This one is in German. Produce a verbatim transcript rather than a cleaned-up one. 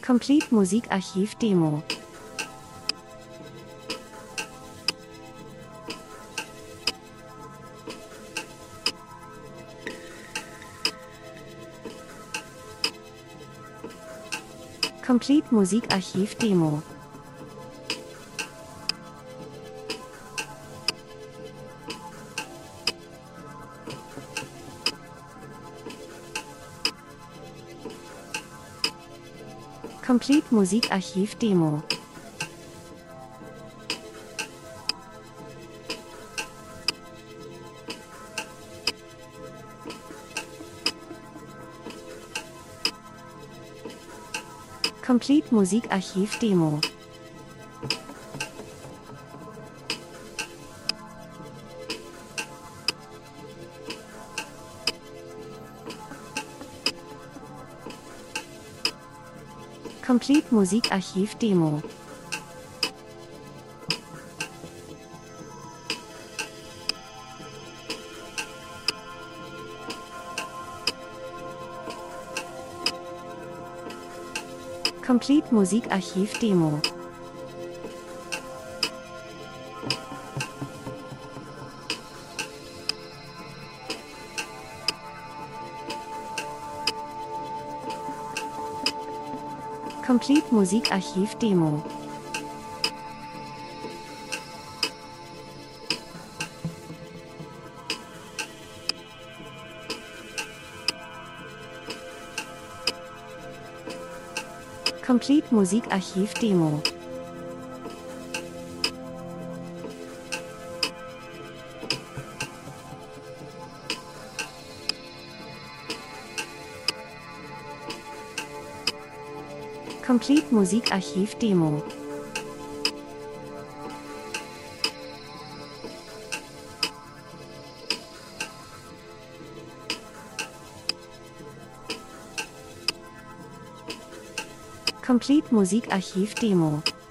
Complete Musikarchiv Demo. Complete Musikarchiv Demo. Complete Musikarchiv Demo. Complete Musikarchiv Demo. Complete Musikarchiv Demo. Complete Musikarchiv Demo. Complete Musikarchiv Demo. Complete Musikarchiv Demo. Complete Musikarchiv Demo. Complete Musikarchiv Demo.